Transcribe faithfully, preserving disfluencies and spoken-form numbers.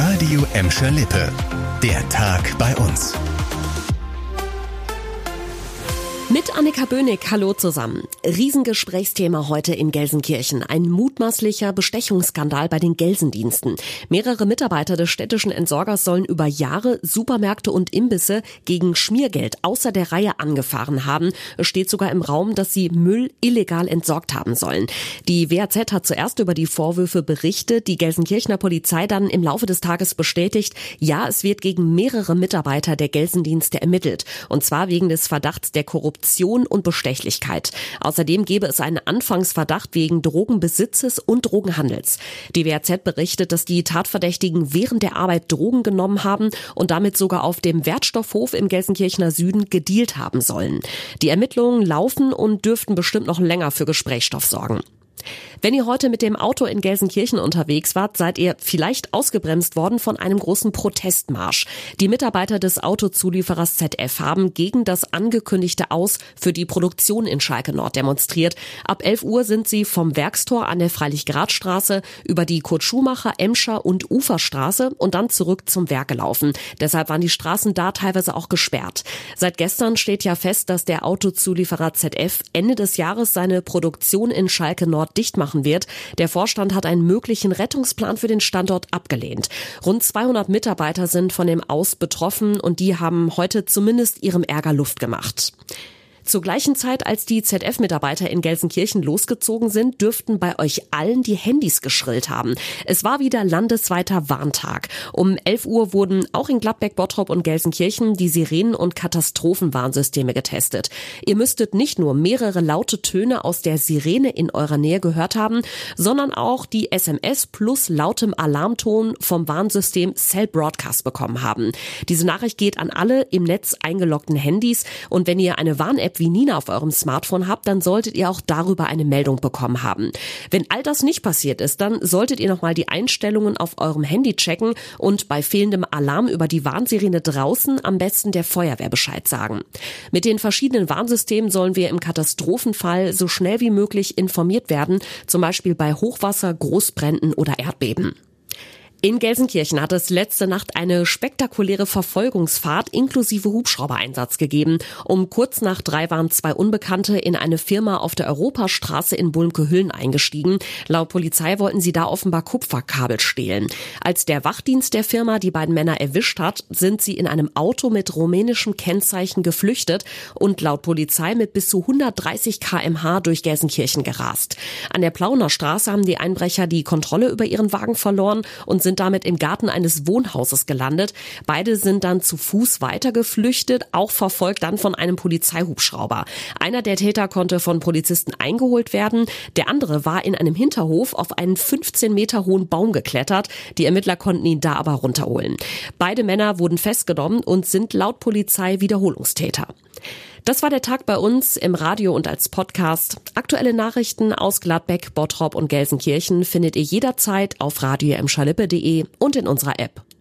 Radio Emscher Lippe. Der Tag bei uns. Mit Annika Böhnig, hallo zusammen. Riesengesprächsthema heute in Gelsenkirchen. Ein mutmaßlicher Bestechungsskandal bei den Gelsendiensten. Mehrere Mitarbeiter des städtischen Entsorgers sollen über Jahre Supermärkte und Imbisse gegen Schmiergeld außer der Reihe angefahren haben. Es steht sogar im Raum, dass sie Müll illegal entsorgt haben sollen. Die W A Z hat zuerst über die Vorwürfe berichtet, die Gelsenkirchener Polizei dann im Laufe des Tages bestätigt, ja, es wird gegen mehrere Mitarbeiter der Gelsendienste ermittelt. Und zwar wegen des Verdachts der Korruption und Bestechlichkeit. Außerdem gäbe es einen Anfangsverdacht wegen Drogenbesitzes und Drogenhandels. Die W A Z berichtet, dass die Tatverdächtigen während der Arbeit Drogen genommen haben und damit sogar auf dem Wertstoffhof im Gelsenkirchener Süden gedealt haben sollen. Die Ermittlungen laufen und dürften bestimmt noch länger für Gesprächsstoff sorgen. Wenn ihr heute mit dem Auto in Gelsenkirchen unterwegs wart, seid ihr vielleicht ausgebremst worden von einem großen Protestmarsch. Die Mitarbeiter des Autozulieferers Z F haben gegen das angekündigte Aus für die Produktion in Schalke Nord demonstriert. Ab elf Uhr sind sie vom Werkstor an der Freilich-Grad-Straße über die Kurt-Schumacher, Emscher und Uferstraße und dann zurück zum Werk gelaufen. Deshalb waren die Straßen da teilweise auch gesperrt. Seit gestern steht ja fest, dass der Autozulieferer Z F Ende des Jahres seine Produktion in Schalke Nord dicht machen wird. Der Vorstand hat einen möglichen Rettungsplan für den Standort abgelehnt. Rund zweihundert Mitarbeiter sind von dem Aus betroffen und die haben heute zumindest ihrem Ärger Luft gemacht. Zur gleichen Zeit, als die Z F-Mitarbeiter in Gelsenkirchen losgezogen sind, dürften bei euch allen die Handys geschrillt haben. Es war wieder landesweiter Warntag. Um elf Uhr wurden auch in Gladbeck, Bottrop und Gelsenkirchen die Sirenen- und Katastrophenwarnsysteme getestet. Ihr müsstet nicht nur mehrere laute Töne aus der Sirene in eurer Nähe gehört haben, sondern auch die S M S plus lautem Alarmton vom Warnsystem Cell Broadcast bekommen haben. Diese Nachricht geht an alle im Netz eingeloggten Handys und wenn ihr eine Warn-App wie Nina auf eurem Smartphone habt, dann solltet ihr auch darüber eine Meldung bekommen haben. Wenn all das nicht passiert ist, dann solltet ihr nochmal die Einstellungen auf eurem Handy checken und bei fehlendem Alarm über die Warnsirene draußen am besten der Feuerwehr Bescheid sagen. Mit den verschiedenen Warnsystemen sollen wir im Katastrophenfall so schnell wie möglich informiert werden, zum Beispiel bei Hochwasser, Großbränden oder Erdbeben. In Gelsenkirchen hat es letzte Nacht eine spektakuläre Verfolgungsfahrt inklusive Hubschraubereinsatz gegeben. Um kurz nach drei waren zwei Unbekannte in eine Firma auf der Europastraße in Bulmke-Hüllen eingestiegen. Laut Polizei wollten sie da offenbar Kupferkabel stehlen. Als der Wachdienst der Firma die beiden Männer erwischt hat, sind sie in einem Auto mit rumänischem Kennzeichen geflüchtet und laut Polizei mit bis zu hundertdreißig Kilometer pro Stunde durch Gelsenkirchen gerast. An der Plauner Straße haben die Einbrecher die Kontrolle über ihren Wagen verloren und sind damit im Garten eines Wohnhauses gelandet. Beide sind dann zu Fuß weiter geflüchtet, auch verfolgt dann von einem Polizeihubschrauber. Einer der Täter konnte von Polizisten eingeholt werden. Der andere war in einem Hinterhof auf einen fünfzehn Meter hohen Baum geklettert. Die Ermittler konnten ihn da aber runterholen. Beide Männer wurden festgenommen und sind laut Polizei Wiederholungstäter. Das war der Tag bei uns im Radio und als Podcast. Aktuelle Nachrichten aus Gladbeck, Bottrop und Gelsenkirchen findet ihr jederzeit auf radio emscher lippe punkt de und in unserer App.